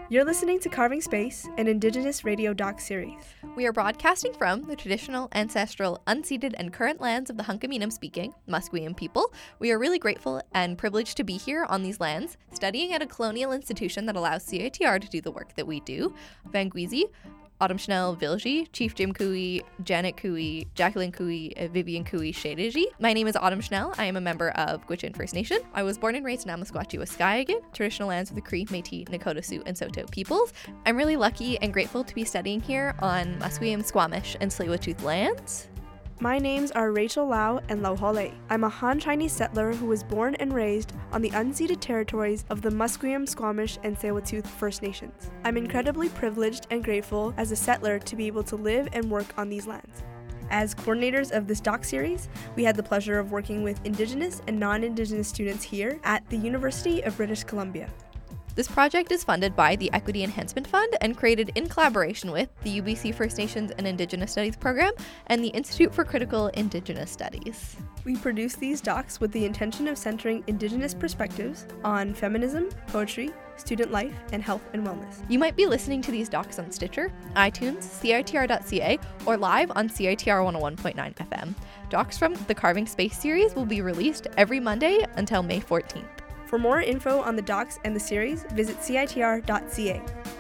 You're listening to Carving Space, an Indigenous radio doc series. We are broadcasting from the traditional, ancestral, unceded, and current lands of the Hunkaminam-speaking Musqueam people. We are really grateful and privileged to be here on these lands, studying at a colonial institution that allows CITR to do the work that we do. Vangwizi, Autumn Chanel Vilji, Chief Jim Cooey, Janet Cooey, Jacqueline Cooey, Vivian Cooey Shediji. My name is Autumn Chanel. I am a member of Gwich'in First Nation. I was born and raised in Amasquatchie, Waskahikan, traditional lands of the Cree, Métis, Nakota Sioux, and Saulteaux peoples. I'm really lucky and grateful to be studying here on Musqueam, Squamish, and Tsleil-Waututh lands. My names are Rachel Lau and Lau Hole. I'm a Han Chinese settler who was born and raised on the unceded territories of the Musqueam, Squamish, and Tsleil-Waututh First Nations. I'm incredibly privileged and grateful as a settler to be able to live and work on these lands. As coordinators of this doc series, we had the pleasure of working with Indigenous and non-Indigenous students here at the University of British Columbia. This project is funded by the Equity Enhancement Fund and created in collaboration with the UBC First Nations and Indigenous Studies program and the Institute for Critical Indigenous Studies. We produce these docs with the intention of centering Indigenous perspectives on feminism, poetry, student life, and health and wellness. You might be listening to these docs on Stitcher, iTunes, CITR.ca, or live on CITR 101.9 FM. Docs from the Carving Space series will be released every Monday until May 14th. For more info on the docs and the series, visit CITR.ca.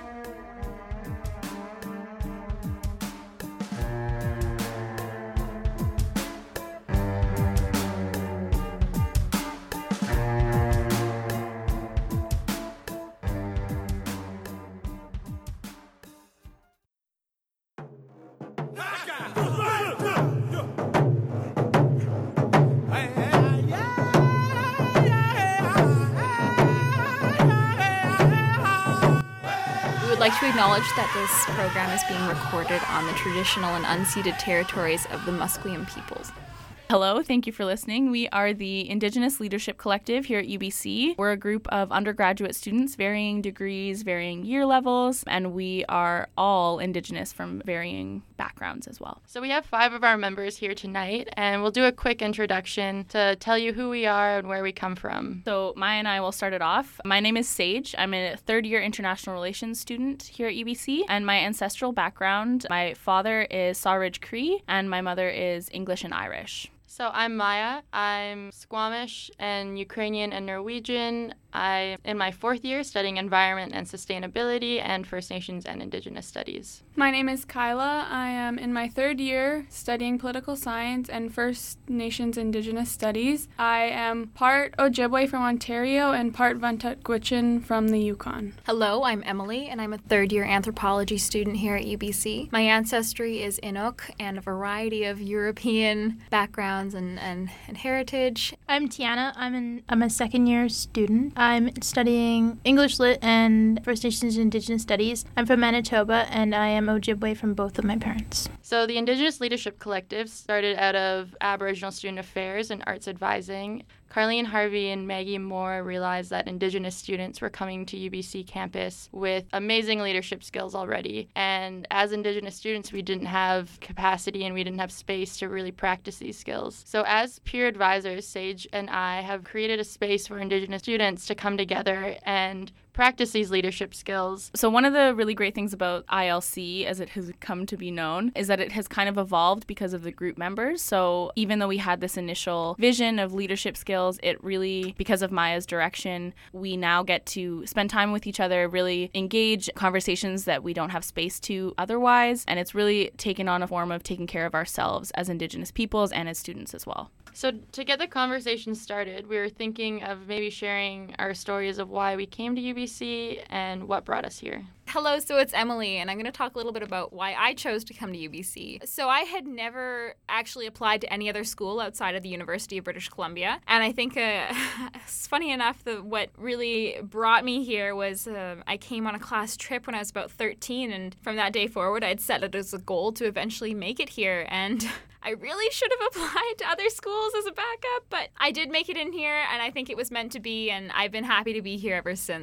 I'd like to acknowledge that this program is being recorded on the traditional and unceded territories of the Musqueam peoples. Hello, thank you for listening. We are the Indigenous Leadership Collective here at UBC. We're a group of undergraduate students, varying degrees, varying year levels, and we are all Indigenous from varying backgrounds as well. So we have 5 of our members here tonight, and we'll do a quick introduction to tell you who we are and where we come from. So Maya and I will start it off. My name is Sage. I'm a third-year international relations student here at UBC, and my ancestral background, my father is Sawridge Cree, and my mother is English and Irish. So I'm Maya. I'm Squamish and Ukrainian and Norwegian. I'm in my 4th year studying environment and sustainability and First Nations and Indigenous studies. My name is Kyla. I am in my 3rd year studying political science and First Nations Indigenous studies. I am part Ojibwe from Ontario and part Vuntut Gwich'in from the Yukon. Hello, I'm Emily, and I'm a third-year anthropology student here at UBC. My ancestry is Inuk and a variety of European backgrounds and heritage. I'm Tiana. I'm a second-year student. I'm studying English Lit and First Nations Indigenous Studies. I'm from Manitoba, and I am Ojibwe from both of my parents. So the Indigenous Leadership Collective started out of Aboriginal Student Affairs and Arts Advising. Carleen Harvey and Maggie Moore realized that Indigenous students were coming to UBC campus with amazing leadership skills already. And as Indigenous students, we didn't have capacity and we didn't have space to really practice these skills. So as peer advisors, Sage and I have created a space for Indigenous students to come together and practice these leadership skills. So one of the really great things about ILC, as it has come to be known, is that it has kind of evolved because of the group members. So even though we had this initial vision of leadership skills, it really, because of Maya's direction, we now get to spend time with each other, really engage conversations that we don't have space to otherwise. And it's really taken on a form of taking care of ourselves as Indigenous peoples and as students as well. So to get the conversation started, we were thinking of maybe sharing our stories of why we came to UBC and what brought us here. Hello, so it's Emily, and I'm going to talk a little bit about why I chose to come to UBC. So I had never actually applied to any other school outside of the University of British Columbia, and I think it's funny enough that what really brought me here was I came on a class trip when I was about 13, and from that day forward, I'd set it as a goal to eventually make it here, and I really should have applied to other schools as a backup, but I did make it in here, and I think it was meant to be, and I've been happy to be here ever since.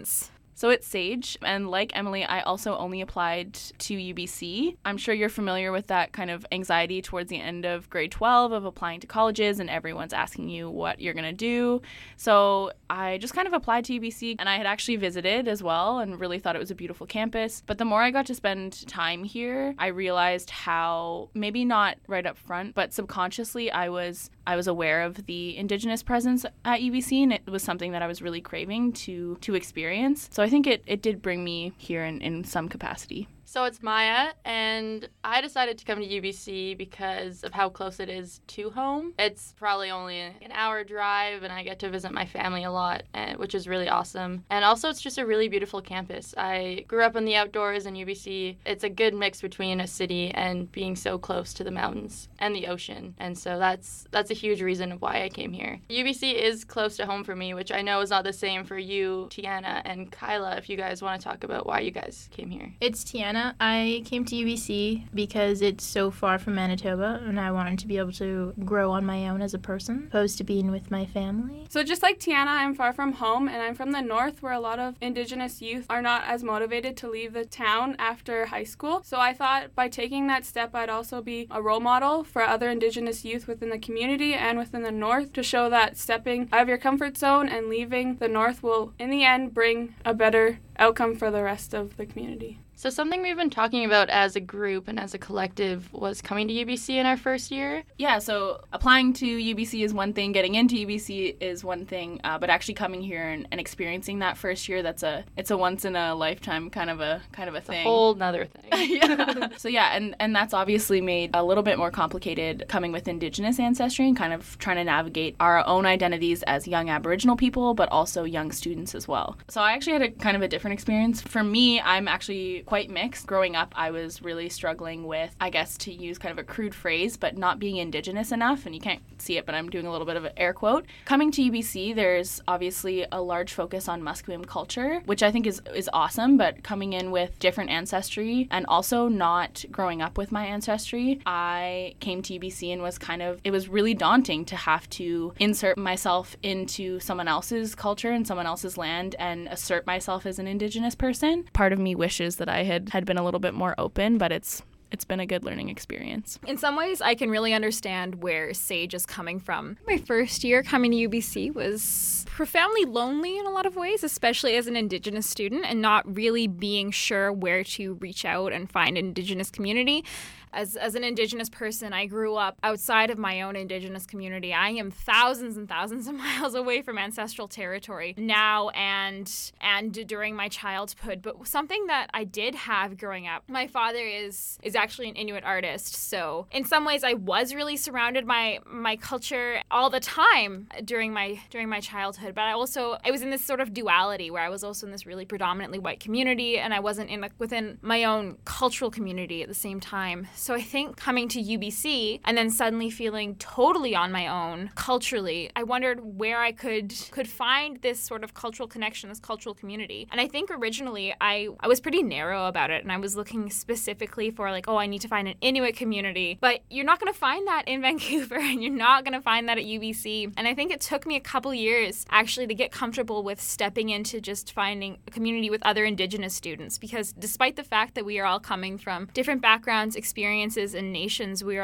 So it's Sage, and like Emily, I also only applied to UBC. I'm sure you're familiar with that kind of anxiety towards the end of grade 12 of applying to colleges and everyone's asking you what you're going to do. So I just kind of applied to UBC, and I had actually visited as well and really thought it was a beautiful campus. But the more I got to spend time here, I realized how, maybe not right up front, but subconsciously I was aware of the Indigenous presence at UBC, and it was something that I was really craving to experience. So I think it did bring me here in some capacity. So it's Maya, and I decided to come to UBC because of how close it is to home. It's probably only an hour drive, and I get to visit my family a lot, which is really awesome. And also, it's just a really beautiful campus. I grew up in the outdoors in UBC. It's a good mix between a city and being so close to the mountains and the ocean. And so that's a huge reason of why I came here. UBC is close to home for me, which I know is not the same for you, Tiana, and Kyla, if you guys want to talk about why you guys came here. It's Tiana. I came to UBC because it's so far from Manitoba, and I wanted to be able to grow on my own as a person, opposed to being with my family. So just like Tiana, I'm far from home, and I'm from the north where a lot of Indigenous youth are not as motivated to leave the town after high school. So I thought by taking that step, I'd also be a role model for other Indigenous youth within the community and within the north to show that stepping out of your comfort zone and leaving the north will, in the end, bring a better outcome for the rest of the community. So something we've been talking about as a group and as a collective was coming to UBC in our first year. Yeah, so applying to UBC is one thing, getting into UBC is one thing, but actually coming here and experiencing that first year, it's a once in a lifetime kind of a thing. It's a whole nother thing. Yeah. So yeah, and that's obviously made a little bit more complicated coming with Indigenous ancestry and kind of trying to navigate our own identities as young Aboriginal people, but also young students as well. So I actually had a kind of a different experience. For me, I'm actually quite mixed. Growing up, I was really struggling with, I guess, to use kind of a crude phrase, but not being Indigenous enough, and you can't see it, but I'm doing a little bit of an air quote. Coming to UBC, there's obviously a large focus on Musqueam culture, which I think is awesome, but coming in with different ancestry and also not growing up with my ancestry, I came to UBC and it was really daunting to have to insert myself into someone else's culture and someone else's land and assert myself as an Indigenous person. Part of me wishes that I had been a little bit more open, but it's been a good learning experience. In some ways, I can really understand where Sage is coming from. My first year coming to UBC was profoundly lonely in a lot of ways, especially as an Indigenous student and not really being sure where to reach out and find an Indigenous community. As an Indigenous person, I grew up outside of my own Indigenous community. I am thousands and thousands of miles away from ancestral territory now and during my childhood. But something that I did have growing up, my father is actually an Inuit artist. So in some ways, I was really surrounded by my culture all the time during my childhood. But I was in this sort of duality where I was also in this really predominantly white community, and I wasn't within my own cultural community at the same time. So I think coming to UBC and then suddenly feeling totally on my own culturally, I wondered where I could find this sort of cultural connection, this cultural community. And I think originally I was pretty narrow about it, and I was looking specifically for I need to find an Inuit community. But you're not going to find that in Vancouver, and you're not going to find that at UBC. And I think it took me a couple years actually to get comfortable with stepping into just finding a community with other Indigenous students, because despite the fact that we are all coming from different backgrounds, experiences, and nations, we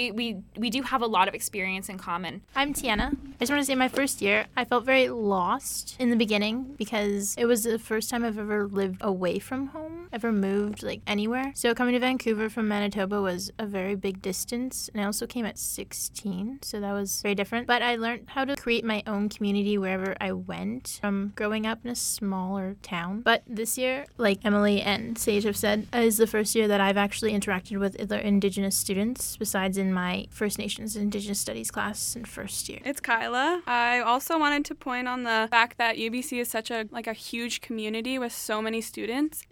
do have a lot of experience in common. I'm Tiana. I just want to say my first year, I felt very lost in the beginning because it was the first time I've ever lived away from home, ever moved anywhere. So coming to Vancouver from Manitoba was a very big distance, and I also came at 16, so that was very different. But I learned how to create my own community wherever I went from growing up in a smaller town. But this year, like Emily and Sage have said, is the first year that I've actually interacted with other Indigenous students besides in my First Nations and Indigenous Studies class in first year. It's Kyla. I also wanted to point on the fact that UBC is such a huge community with so many students, and coming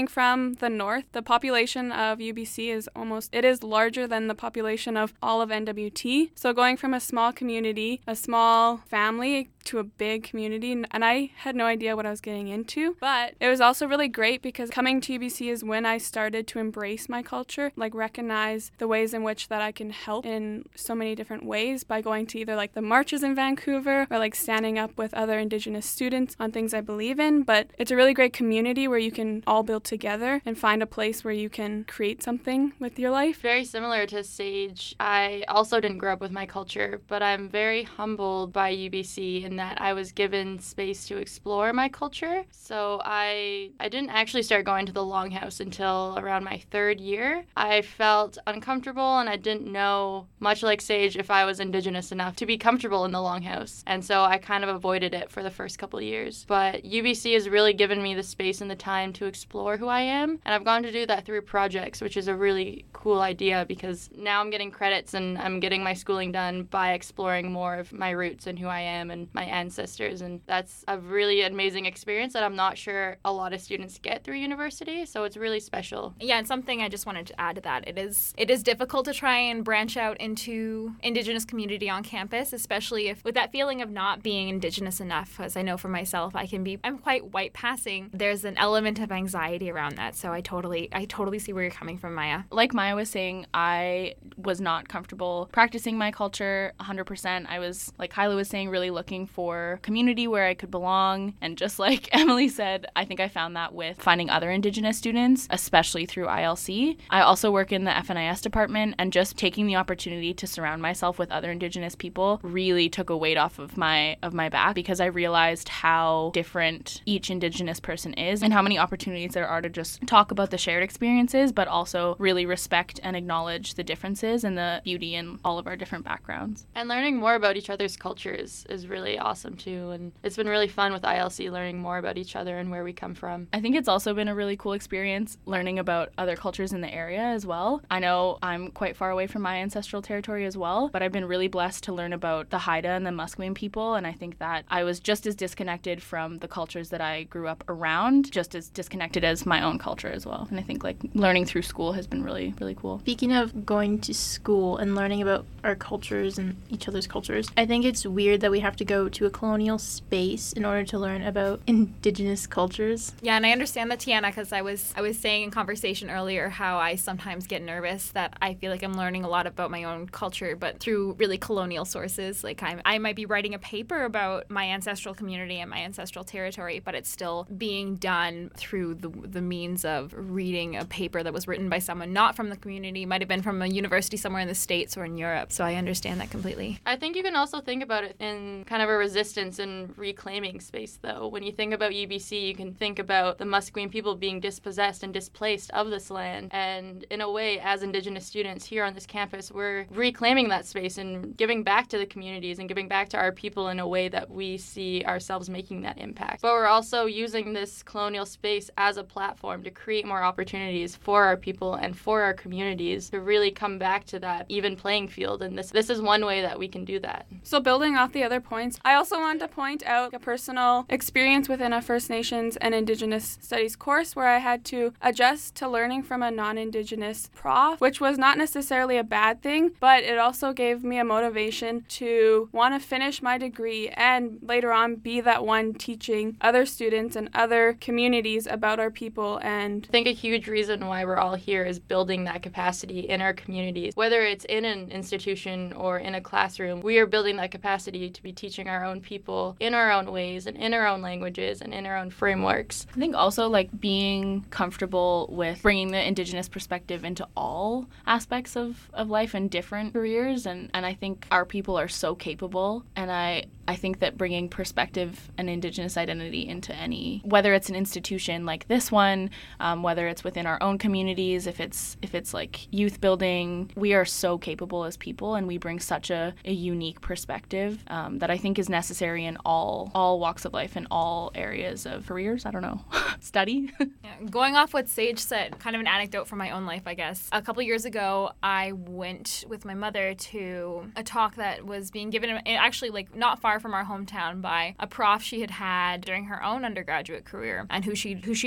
coming from the north, the population of UBC is larger than the population of all of NWT. So going from a small community, a small family, to a big community, and I had no idea what I was getting into. But it was also really great because coming to UBC is when I started to embrace my culture, like recognize the ways in which that I can help in so many different ways by going to either like the marches in Vancouver or like standing up with other Indigenous students on things I believe in. But it's a really great community where you can all build together and find a place where you can create something with your life. Very similar to Sage, I also didn't grow up with my culture, but I'm very humbled by UBC in that I was given space to explore my culture. So I didn't actually start going to the Longhouse until around my 3rd year. I felt uncomfortable and I didn't know, much like Sage, if I was Indigenous enough to be comfortable in the Longhouse. And so I kind of avoided it for the first couple of years. But UBC has really given me the space and the time to explore who I am. And I've gone to do that through projects, which is a really cool idea because now I'm getting credits and I'm getting my schooling done by exploring more of my roots and who I am and my ancestors. And that's a really amazing experience that I'm not sure a lot of students get through university. So it's really special. Yeah, and something I just wanted to add to that. It is difficult to try and branch out into Indigenous community on campus, especially if with that feeling of not being Indigenous enough. As I know for myself, I'm quite white passing. There's an element of anxiety around that. So I totally see where you're coming from, Maya. Like Maya was saying, I was not comfortable practicing my culture 100%. I was, like Kyla was saying, really looking for community where I could belong. And just like Emily said, I think I found that with finding other Indigenous students, especially through ILC. I also work in the FNIS department, and just taking the opportunity to surround myself with other Indigenous people really took a weight off of my back, because I realized how different each Indigenous person is and how many opportunities there are to just talk about the shared experiences, but also really respect and acknowledge the differences and the beauty in all of our different backgrounds. And learning more about each other's cultures is really awesome too. And it's been really fun with ILC learning more about each other and where we come from. I think it's also been a really cool experience learning about other cultures in the area as well. I know I'm quite far away from my ancestral territory as well, but I've been really blessed to learn about the Haida and the Musqueam people, and I think that I was just as disconnected from the cultures that I grew up around, just as disconnected as my own culture as well. And I think like learning through school has been really, really cool. Speaking of going to school and learning about our cultures and each other's cultures, I think it's weird that we have to go to a colonial space in order to learn about Indigenous cultures. Yeah, and I understand that, Tiana, because I was saying in conversation earlier how I sometimes get nervous that I feel like I'm learning a lot about my own culture, but through really colonial sources. Like I might be writing a paper about my ancestral community and my ancestral territory, but it's still being done through the means of reading a paper that was written by someone not from the community, might have been from a university somewhere in the States or in Europe. So I understand that completely. I think you can also think about it in kind of a resistance and reclaiming space, though. When you think about UBC, you can think about the Musqueam people being dispossessed and displaced of this land. And in a way, as Indigenous students here on this campus, we're reclaiming that space and giving back to the communities and giving back to our people in a way that we see ourselves making that impact. But we're also using this colonial space as a platform to create more opportunities for our people and for our communities to really come back to that even playing field. And this is one way that we can do that. So building off the other points, I also wanted to point out a personal experience within a First Nations and Indigenous Studies course where I had to adjust to learning from a non-Indigenous prof, which was not necessarily a bad thing, but it also gave me a motivation to want to finish my degree and later on be that one teaching other students and other communities about our people. And I think a huge reason why we're all here is building that capacity in our communities. Whether it's in an institution or in a classroom, we are building that capacity to be teaching our own people in our own ways and in our own languages and in our own frameworks. I think also like being comfortable with bringing the Indigenous perspective into all aspects of life and different careers. And I think our people are so capable. And I think that bringing perspective and Indigenous identity into any, whether it's an institution like this one, whether it's within our own communities, if it's like youth building, we are so capable as people, and we bring such a unique perspective that I think is necessary in all walks of life, in all areas of careers. I don't know, study. Yeah, going off what Sage said, kind of an anecdote from my own life, I guess. A couple years ago, I went with my mother to a talk that was being given, actually like not far from our hometown, by a prof she had during her own undergraduate career, and who she'd worked with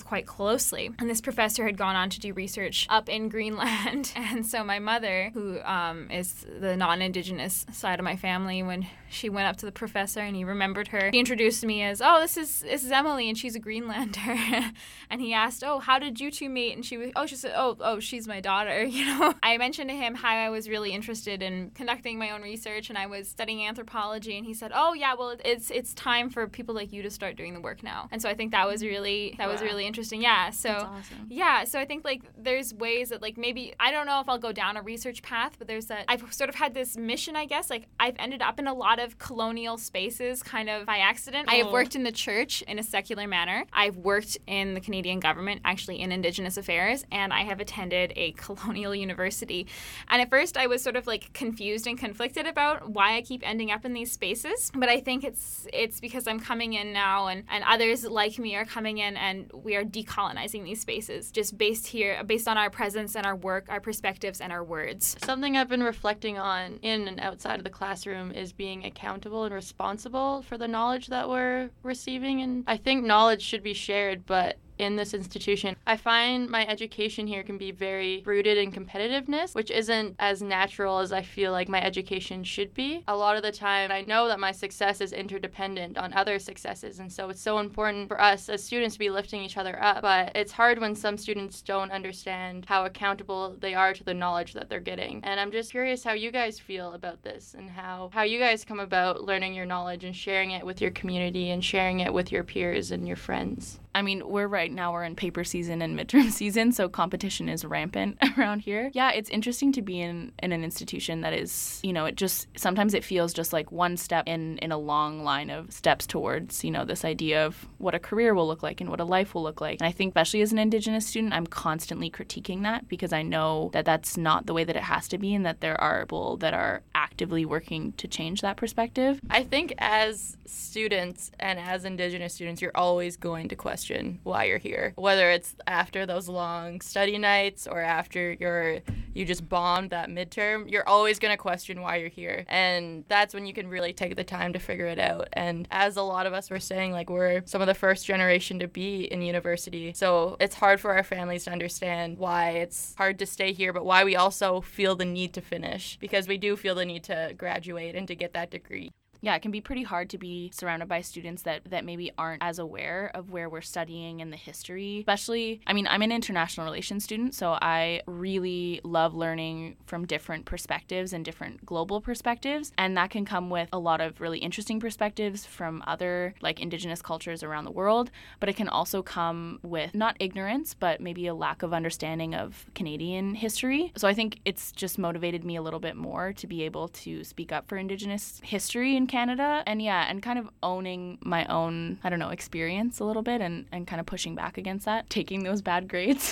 quite closely. And this professor had gone on to do research up in Greenland. And so my mother, who is the non-Indigenous side of my family, when she went up to the professor and he remembered her, he introduced me as, oh, this is Emily, and she's a Greenlander. And he asked, oh, how did you two meet? And she said, oh, she's my daughter. I mentioned to him how I was really interested in conducting my own research, and I was studying anthropology, and he said, oh yeah, well, it's time for people like you to start doing the work now. And so I think that was really interesting. Yeah. So That's awesome. yeah, so I think like there's ways that like maybe I don't know if I'll go down a research path, but there's that I've sort of had this mission, I guess. Like I've ended up in a lot of colonial spaces kind of by accident. I have worked in the church in a secular manner. I've worked in the Canadian government, actually in Indigenous affairs, and I have attended a colonial university. And at first I was sort of like confused and conflicted about why I keep ending up in these spaces. But I think it's because I'm coming in now and others like me are coming in, and we are decolonizing these spaces just based on our presence and our work, our perspectives, and our words. Something I've been reflecting on in and outside of the classroom is being accountable and responsible for the knowledge that we're receiving. And I think knowledge should be shared, but in this institution, I find my education here can be very rooted in competitiveness, which isn't as natural as I feel like my education should be. A lot of the time, I know that my success is interdependent on other successes, and so it's so important for us as students to be lifting each other up. But it's hard when some students don't understand how accountable they are to the knowledge that they're getting. And I'm just curious how you guys feel about this and how you guys come about learning your knowledge and sharing it with your community and sharing it with your peers and your friends. I mean, right now we're in paper season and midterm season, so competition is rampant around here. Yeah, it's interesting to be in an institution that is, it just, sometimes it feels just like one step in a long line of steps towards, this idea of what a career will look like and what a life will look like. And I think especially as an Indigenous student, I'm constantly critiquing that because I know that that's not the way that it has to be and that there are people that are actively working to change that perspective. I think as students and as Indigenous students, you're always going to question why you're here, whether it's after those long study nights or after you just bombed that midterm. You're always going to question why you're here, and that's when you can really take the time to figure it out. And as a lot of us were saying, like, we're some of the first generation to be in university, so it's hard for our families to understand why it's hard to stay here, but why we also feel the need to finish, because we do feel the need to graduate and to get that degree. Yeah, it can be pretty hard to be surrounded by students that maybe aren't as aware of where we're studying and the history. Especially, I'm an international relations student, so I really love learning from different perspectives and different global perspectives. And that can come with a lot of really interesting perspectives from other, like, Indigenous cultures around the world. But it can also come with not ignorance, but maybe a lack of understanding of Canadian history. So I think it's just motivated me a little bit more to be able to speak up for Indigenous history in Canada, and kind of owning my own, experience a little bit and kind of pushing back against that, taking those bad grades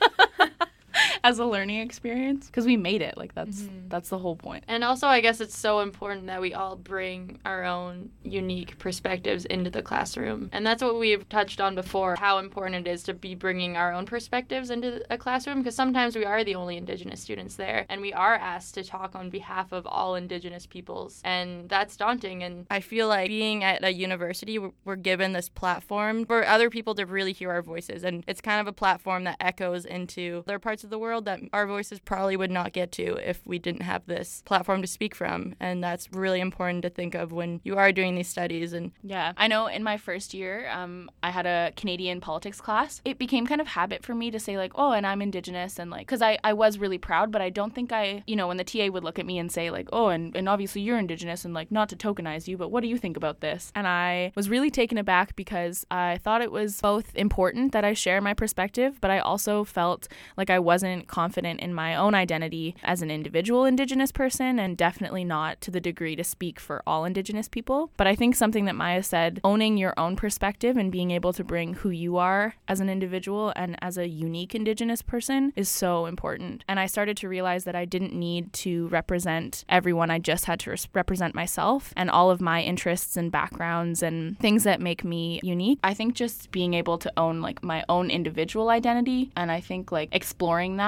as a learning experience, because we made it. Like, that's the whole point. And also, I guess it's so important that we all bring our own unique perspectives into the classroom. And that's what we've touched on before, how important it is to be bringing our own perspectives into a classroom, because sometimes we are the only Indigenous students there, and we are asked to talk on behalf of all Indigenous peoples, and that's daunting. And I feel like being at a university, we're given this platform for other people to really hear our voices, and it's kind of a platform that echoes into other parts of the world that our voices probably would not get to if we didn't have this platform to speak from. And that's really important to think of when you are doing these studies. And yeah, I know in my first year, I had a Canadian politics class. It became kind of habit for me to say, like, oh, and I'm Indigenous, and like, because I was really proud, but I don't think when the TA would look at me and say, like, oh, and obviously you're Indigenous, and like, not to tokenize you, but what do you think about this? And I was really taken aback because I thought it was both important that I share my perspective, but I also felt like I wasn't confident in my own identity as an individual Indigenous person, and definitely not to the degree to speak for all Indigenous people. But I think something that Maya said, owning your own perspective and being able to bring who you are as an individual and as a unique Indigenous person is so important. And I started to realize that I didn't need to represent everyone. I just had to represent myself and all of my interests and backgrounds and things that make me unique. I think just being able to own, like, my own individual identity, and I think, like, exploring that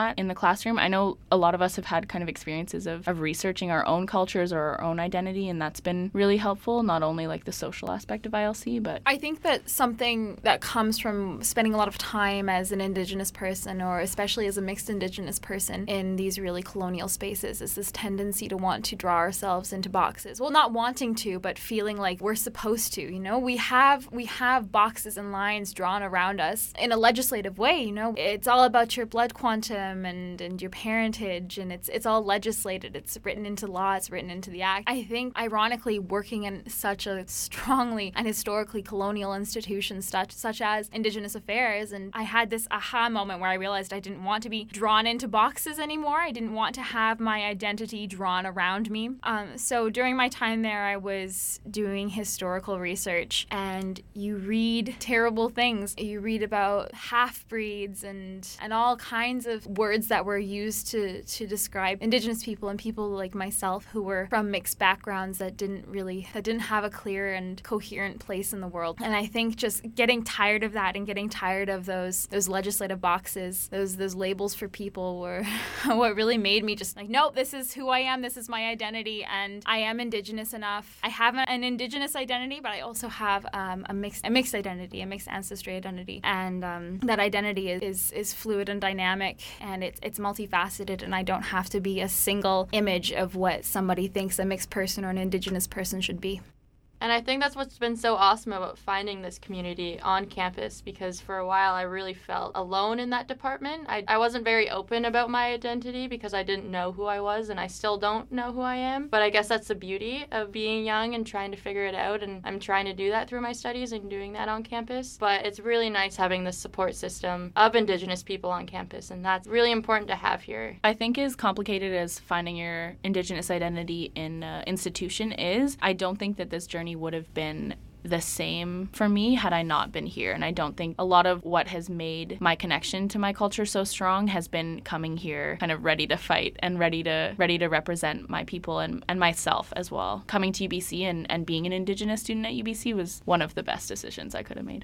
that in the classroom. I know a lot of us have had kind of experiences of researching our own cultures or our own identity, and that's been really helpful, not only like the social aspect of ILC, but I think that something that comes from spending a lot of time as an Indigenous person, or especially as a mixed Indigenous person in these really colonial spaces, is this tendency to want to draw ourselves into boxes. Well, not wanting to, but feeling like we're supposed to, you know? We have boxes and lines drawn around us in a legislative way, you know? It's all about your blood quantum and your parentage, and it's all legislated. It's written into law, it's written into the act. I think, ironically, working in such a strongly and historically colonial institution such as Indigenous Affairs, and I had this aha moment where I realized I didn't want to be drawn into boxes anymore. I didn't want to have my identity drawn around me. So during my time there, I was doing historical research, and you read terrible things. You read about half-breeds and all kinds of words that were used to describe Indigenous people and people like myself who were from mixed backgrounds that didn't have a clear and coherent place in the world. And I think just getting tired of that and getting tired of those legislative boxes, those labels for people were what really made me just like, nope, this is who I am, this is my identity, and I am Indigenous enough. I have an Indigenous identity, but I also have a mixed identity, a mixed ancestry identity, and that identity is fluid and dynamic, and it's multifaceted, and I don't have to be a single image of what somebody thinks a mixed person or an Indigenous person should be. And I think that's what's been so awesome about finding this community on campus, because for a while I really felt alone in that department. I wasn't very open about my identity because I didn't know who I was, and I still don't know who I am. But I guess that's the beauty of being young and trying to figure it out, and I'm trying to do that through my studies and doing that on campus. But it's really nice having this support system of Indigenous people on campus, and that's really important to have here. I think as complicated as finding your Indigenous identity in an institution is, I don't think that this journey would have been the same for me had I not been here. And I don't think a lot of what has made my connection to my culture so strong has been coming here kind of ready to fight and ready to represent my people and myself as well. Coming to UBC and being an Indigenous student at UBC was one of the best decisions I could have made.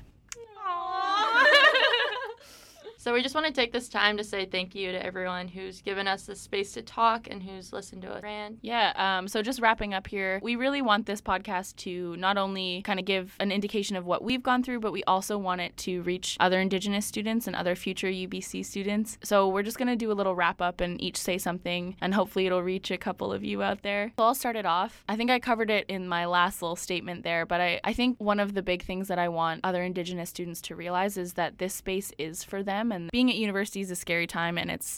So we just want to take this time to say thank you to everyone who's given us the space to talk and who's listened to us rant. Yeah, so just wrapping up here, we really want this podcast to not only kind of give an indication of what we've gone through, but we also want it to reach other Indigenous students and other future UBC students. So we're just going to do a little wrap up and each say something, and hopefully it'll reach a couple of you out there. So I'll start it off. I think I covered it in my last little statement there, but I think one of the big things that I want other Indigenous students to realize is that this space is for them. And being at university is a scary time, and it's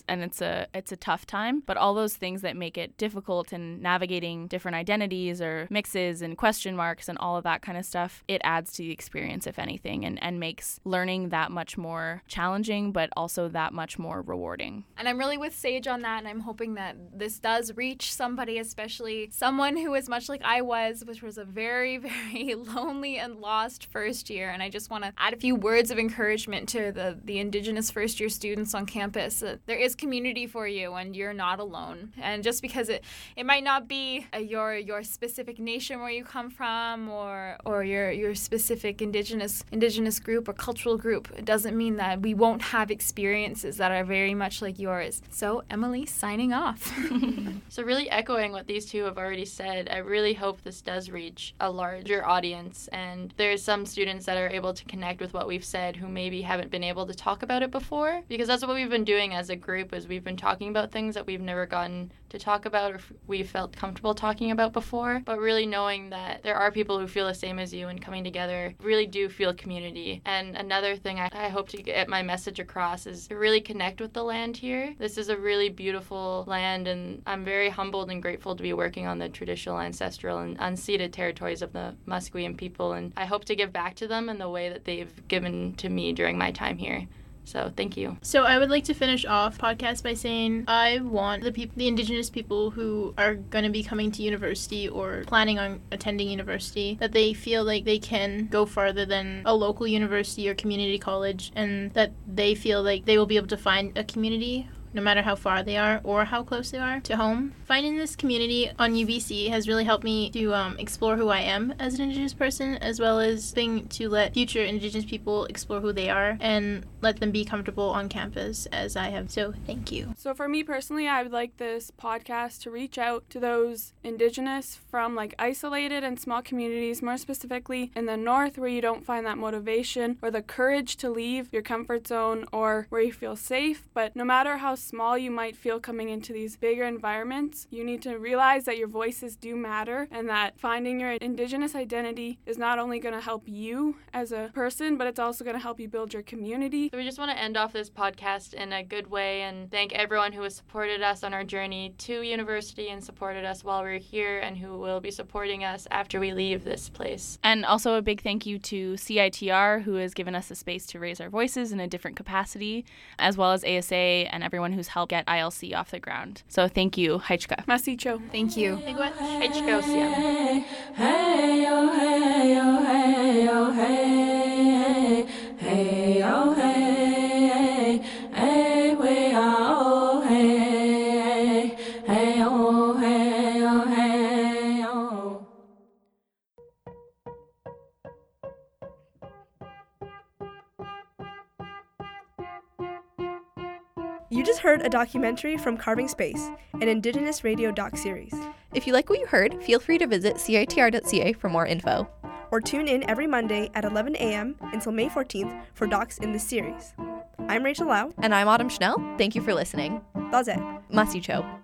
a tough time, but all those things that make it difficult and navigating different identities or mixes and question marks and all of that kind of stuff, it adds to the experience, if anything, and makes learning that much more challenging, but also that much more rewarding. And I'm really with Sage on that, and I'm hoping that this does reach somebody, especially someone who is much like I was, which was a very, very lonely and lost first year. And I just want to add a few words of encouragement to the Indigenous first year students on campus. There is community for you, and you're not alone. And just because it might not be your specific nation where you come from, or your specific indigenous group or cultural group, it doesn't mean that we won't have experiences that are very much like yours. So Emily, signing off. So really echoing what these two have already said, I really hope this does reach a larger audience, and there's some students that are able to connect with what we've said who maybe haven't been able to talk about it before. Because that's what we've been doing as a group, is we've been talking about things that we've never gotten to talk about or we felt comfortable talking about before. But really knowing that there are people who feel the same as you and coming together really do feel community. And another thing I hope to get my message across is to really connect with the land here. This is a really beautiful land, and I'm very humbled and grateful to be working on the traditional, ancestral, and unceded territories of the Musqueam people. And I hope to give back to them in the way that they've given to me during my time here. So thank you. So I would like to finish off podcast by saying I want the Indigenous people who are going to be coming to university or planning on attending university, that they feel like they can go farther than a local university or community college, and that they feel like they will be able to find a community no matter how far they are or how close they are to home. Finding this community on UBC has really helped me to explore who I am as an Indigenous person, as well as being to let future Indigenous people explore who they are and let them be comfortable on campus as I have. So thank you. So for me personally, I would like this podcast to reach out to those Indigenous from isolated and small communities, more specifically in the north, where you don't find that motivation or the courage to leave your comfort zone or where you feel safe. But no matter how small you might feel coming into these bigger environments, you need to realize that your voices do matter, and that finding your Indigenous identity is not only going to help you as a person, but it's also going to help you build your community. So we just want to end off this podcast in a good way and thank everyone who has supported us on our journey to university and supported us while we're here and who will be supporting us after we leave this place. And also a big thank you to CITR, who has given us a space to raise our voices in a different capacity, as well as ASA and everyone who's helped get ILC off the ground. So thank you, Haichka. Masicho. Thank you. Haichka Siam. Hey, oh, hey, oh, hey, oh, hey, hey, oh, hey, hey, we are, oh, hey, hey, oh, hey, oh, hey, oh. You just heard a documentary from Carving Space, an Indigenous radio doc series. If you like what you heard, feel free to visit citr.ca for more info. Or tune in every Monday at 11 a.m. until May 14th for docs in this series. I'm Rachel Lau. And I'm Autumn Schnell. Thank you for listening. Daze. Masicho.